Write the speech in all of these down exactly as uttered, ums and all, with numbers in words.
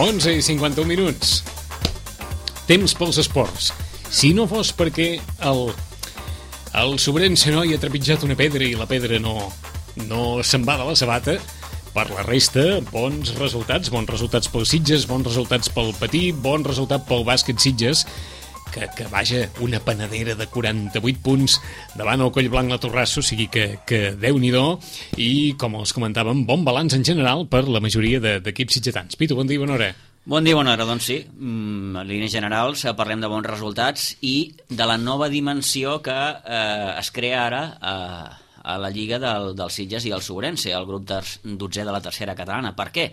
onze i cinquanta-un minuts. Temps pels esports. Si no fos perquè el, el Sobrense no hi ha trepitjat una pedra i la pedra no, no se'n va de la sabata, per la resta, bons resultats, bons resultats pel Sitges, bons resultats pel Patí, bon resultat pel bàsquet Sitges, que, que vaja, una panadera de quaranta-vuit punts davant el Collblanc la Torrasso, o sigui que, que Déu-n'hi-do, i com els comentàvem, bon balanç en general per la majoria d'equips sitgetans. Pitu, bon dia i bona hora. Bon dia, bona hora, doncs sí. Mm, en línies generals parlem de bons resultats i de la nova dimensió que eh, es crea ara a, a la Lliga del, del Sitges i el Sobrense, el grup dotzè de la tercera catalana. Per què?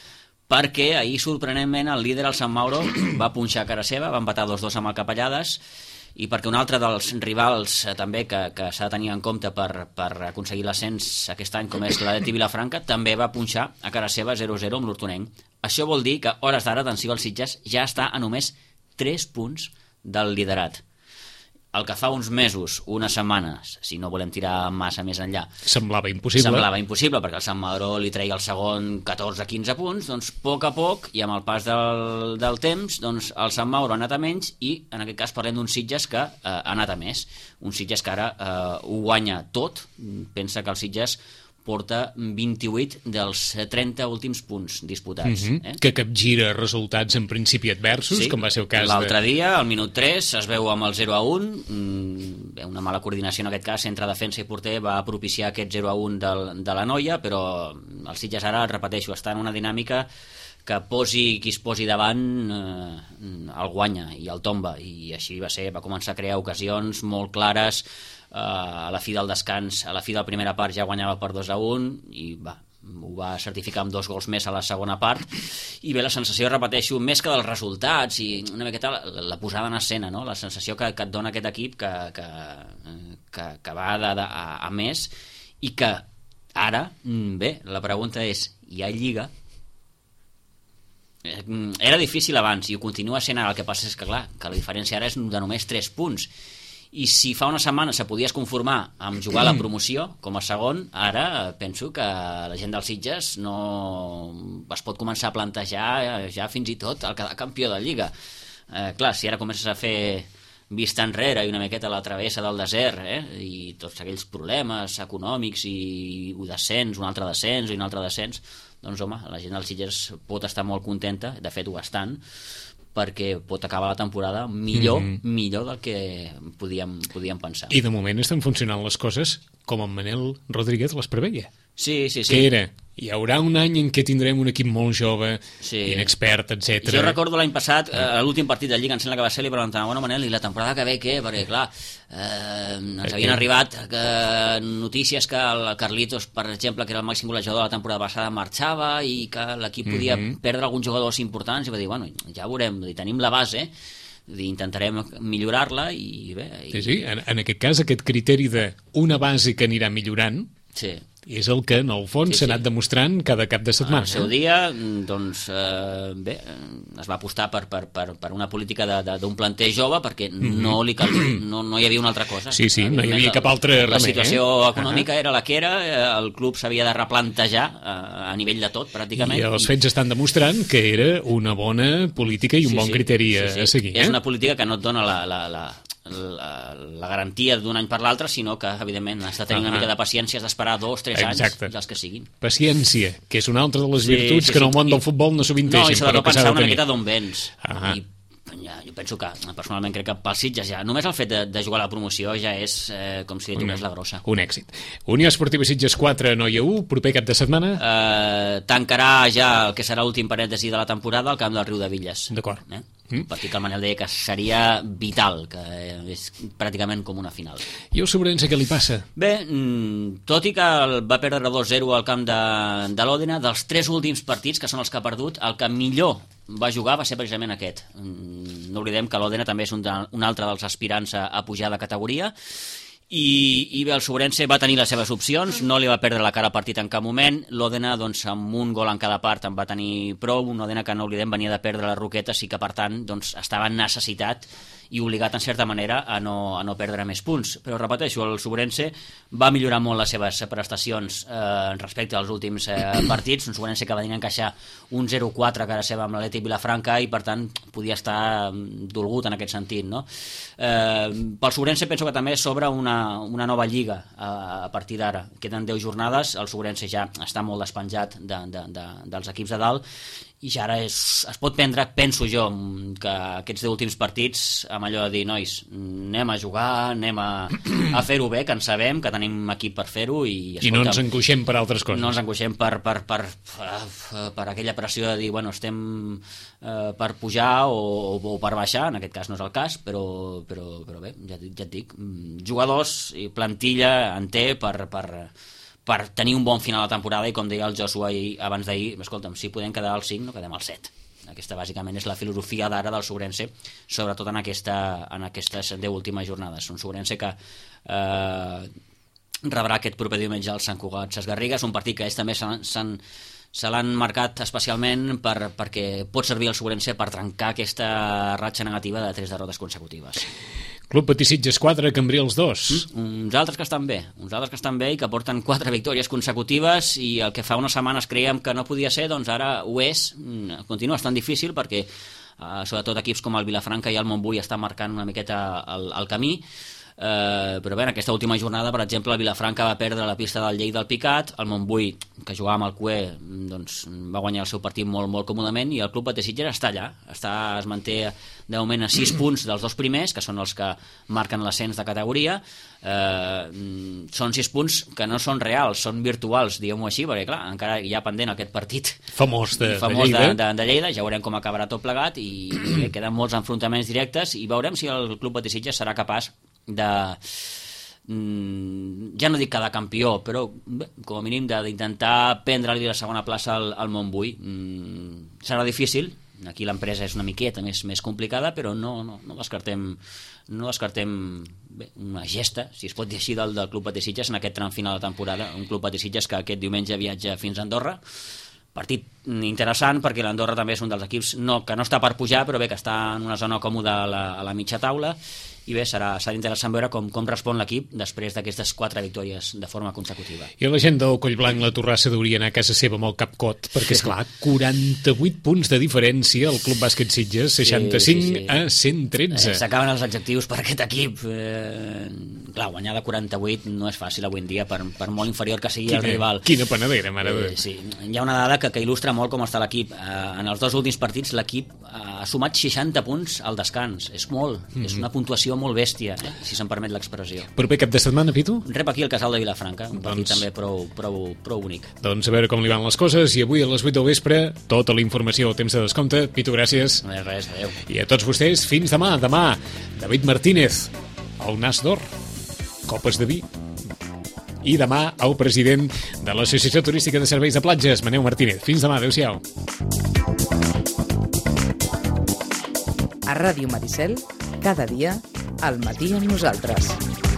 Perquè ahir, sorprenentment, el líder, el Sant Mauro, va punxar a cara seva, va empatar dos dos amb el Capellades, i perquè un altre dels rivals eh, també que, que s'ha de tenir en compte per, per aconseguir l'ascens aquest any, com és l'Atleti Vilafranca, també va punxar a cara seva zero zero amb l'Hortonenc. Això vol dir que, hores d'ara, atenció, el Sitges ja està a només tres punts del liderat. El que fa uns mesos, unes setmanes, si no volem tirar massa més enllà, semblava impossible. Semblava impossible, perquè el Sant Mauro li treia el segon catorze a quinze punts, doncs a poc a poc, i amb el pas del, del temps, doncs el Sant Mauro ha anat a menys, i en aquest cas parlem d'un Sitges que eh, ha anat a més. Un Sitges que ara eh, ho guanya tot. Pensa que el Sitges porta vint-i-vuit dels trenta últims punts disputats. Mm-hmm. eh? Que capgira resultats en principi adversos, sí, com va ser el cas l'altre de... dia, al minut tres, es veu amb el zero a un, mm, una mala coordinació en aquest cas entre defensa i porter va propiciar aquest zero a un del, de la Noia, però el Sitges ara, repeteixo, està en una dinàmica que posi qui es posi davant eh, el guanya i el tomba, i així va ser, va començar a crear ocasions molt clares. Uh, a la fi del descans, a la fi de la primera part ja guanyava per dos a un i va, ho va certificar amb dos gols més a la segona part, i bé, la sensació, repeteixo, més que dels resultats i una miqueta la, la posada en escena, no? La sensació que, que et dona aquest equip que, que, que, que va de, de, a, a més, i que ara, bé, la pregunta és, hi ha Lliga? Era difícil abans i ho continua sent ara, el que passa és que clar, que la diferència ara és de només tres punts. I si fa una setmana se podies conformar amb jugar a la promoció com a segon, ara penso que la gent dels Sitges no es pot començar a plantejar ja fins i tot el quedar campió de Lliga. Eh, clar, si ara comences a fer vista enrere i una miqueta la travessa del desert, eh, i tots aquells problemes econòmics i un descens, un altre descens i un altre descens, doncs home, la gent dels Sitges pot estar molt contenta, de fet ho estan, perquè pot acabar la temporada millor, mm-hmm. millor del que podíem, podíem pensar. I de moment estan funcionant les coses com en Manel Rodríguez les preveia. Sí, sí, sí. Què era? Hi haurà un any en què tindrem un equip molt jove, sí, inexpert, etcètera. Jo recordo l'any passat, eh, l'últim partit de Lliga, em sembla que va ser, li preguntava, bueno, Manel, i la temporada que ve què? Perquè, clar, eh, ens havien okay. arribat que, notícies que el Carlitos, per exemple, que era el màxim golejador de la temporada passada, marxava i que l'equip podia mm-hmm. perdre alguns jugadors importants, i va dir, bueno, ja veurem, tenim la base, intentarem millorar-la i bé... I... Sí, sí, en, en aquest cas, aquest criteri d'una base que anirà millorant, sí, és el que, en el fons, s'ha sí, sí. anat demostrant cada cap de setmana. Al seu dia, doncs, eh, bé, es va apostar per, per, per, per una política d'un planter jove perquè mm-hmm. no, li cal, no, no hi havia una altra cosa. Sí, sí, no hi havia cap altre remei. La situació eh? econòmica uh-huh. era la que era, el club s'havia de replantejar a, a nivell de tot, pràcticament. I els fets estan demostrant que era una bona política i un sí, bon sí, criteri sí, sí. a seguir. És eh? una política que no et dona la... la, la La, la garantia d'un any per l'altre, sinó que evidentment has de tenir una uh-huh. mica de paciència, has d'esperar dos, tres Exacte. anys dels que siguin. Paciència, que és una altra de les sí, virtuts sí, que sí. en el món I, del futbol no sovinteixen. No, i sobretot pensar una tenir. miqueta d'on vens. Uh-huh. I ja, jo penso que personalment crec que pel Sitges ja només el fet de, de jugar a la promoció ja és eh, com si li toqués la grossa. Un èxit. Unió Esportiva Sitges quatre, Noia u, proper cap de setmana? Eh, tancarà ja el que serà l'últim parèntesi de la temporada al camp del Riu de Villes. D'acord. Eh? Mm. Partit que el Manel deia que seria vital, que és pràcticament com una final. I el Sobrense què li passa? Bé, tot i que va perdre dos zero al camp de, de l'Òdena, dels tres últims partits, que són els que ha perdut, el que millor va jugar va ser precisament aquest. No oblidem que l'Òdena també és un, de, un altre dels aspirants a, a pujar de categoria, i, i bé, el Sobrense va tenir les seves opcions, no li va perdre la cara al partit en cap moment. L'Òdena, doncs, amb un gol en cada part en va tenir prou, un Òdena que no oblidem venia de perdre la Roquetes i que per tant doncs, estava necessitat i obligat en certa manera a no, a no perdre més punts. Però repeteixo, el Sobrense va millorar molt les seves prestacions eh, respecte als últims eh, partits, un Sobrense que va venir a encaixar un zero quatre a cara seva amb l'Atlètic Vilafranca i per tant podia estar dolgut en aquest sentit, no? Eh, pel Sobrense penso que també s'obre una, una nova lliga a, a partir d'ara. Queden deu jornades, el Sobrense ja està molt despenjat de, de, de, dels equips de dalt i ja ara és, es pot prendre, penso jo, que aquests deu últims partits amb allò de dir, nois, anem a jugar, anem a, a fer-ho bé, que en sabem, que tenim equip per fer-ho i, I no ens encoixem per altres coses. No ens encoixem per, per, per, per, per aquella pressió de dir, bueno, estem eh, per pujar o, o per baixar, en aquest cas no és el cas, però, però, però bé, ja, ja et dic, jugadors i plantilla en té per... per per tenir un bon final de temporada i com deia el Joshua ahir, abans d'ahir, escolta'm, si podem quedar al cinc no quedem al set. Aquesta bàsicament és la filosofia d'ara del Sobrense, sobretot en, aquesta, en aquestes deu últimes jornades. Un Sobrense que eh, rebrà aquest proper diumenge al Sant Cugat Ses Garrigues, un partit que ells també s'han se l'han marcat especialment per, perquè pot servir el Sobrense per trencar aquesta ratxa negativa de tres derrotes consecutives. Club Patí Sitges quatre, Cambrils dos. Mm, uns altres que estan bé, uns altres que estan bé i que porten quatre victòries consecutives i el que fa unes setmanes creiem que no podia ser, doncs ara ho és. Continua estant difícil perquè eh, sobretot equips com el Vilafranca i el Montbui estan marcant una miqueta el, el camí. Uh, però bé, en aquesta última jornada, per exemple, el Vilafranca va perdre la pista del Lleida al Picat, el Montbui, que jugava amb el Cué, doncs, va guanyar el seu partit molt, molt còmodament i el Club Patí Sitges està allà, està, es manté de moment a sis punts dels dos primers, que són els que marquen l'ascens de categoria. Uh, són sis punts que no són reals, són virtuals, diguem-ho així, perquè clar, encara hi ha pendent aquest partit famós de, famós de, Lleida. De, de, de Lleida, ja veurem com acabarà tot plegat i, i queden molts enfrontaments directes i veurem si el Club Patí Sitges serà capaç de, ja no dic quedar campió, però bé, com a mínim d'intentar prendre-li la segona plaça al, al Montbui. Mm, serà difícil, aquí l'empresa és una miqueta més, més complicada, però no, no, no descartem, no descartem bé, una gesta, si es pot dir així, del, del Club Patí Sitges en aquest tram final de temporada, un Club Patí Sitges que aquest diumenge viatja fins a Andorra. Partit interessant perquè l'Andorra també és un dels equips no, que no està per pujar, però bé, que està en una zona còmoda a la, a la mitja taula i bé, serà, serà interessant veure com, com respon l'equip després d'aquestes quatre victòries de forma consecutiva. I la gent del Collblanc, la Torrassa, hauria anar a casa seva amb el capcot, perquè, esclar, quaranta-vuit punts de diferència al Club Bàsquet Sitges, seixanta-cinc sí, sí, sí. a cent tretze. Eh, S'acaben els adjectius per aquest equip. Eh, clar, guanyar de quaranta-vuit no és fàcil avui en dia, per, per molt inferior que sigui quina, el rival. Quina panadera, mare de... Eh, sí. Hi ha una dada que, que il·lustra molt com està l'equip. Eh, en els dos últims partits l'equip ha sumat seixanta punts al descans. És molt, mm-hmm. és una puntuació molt bèstia, eh? Si se'm permet l'expressió. Proper cap de setmana, Pitu? Rep aquí el Casal de Vilafranca, un partit doncs, també prou, prou, prou bonic. Doncs a veure com li van les coses, i avui a les vuit del vespre tota la informació al temps de descompte. Pitu, gràcies. No és res, adeu. I a tots vostès, fins demà. Demà, David Martínez, el Nas d'Or, copes de vi. I demà, el president de l'Associació Turística de Serveis de Platges, Maneu Martínez. Fins demà, adeu-siau. A Ràdio Maricel, cada dia, al matí amb nosaltres.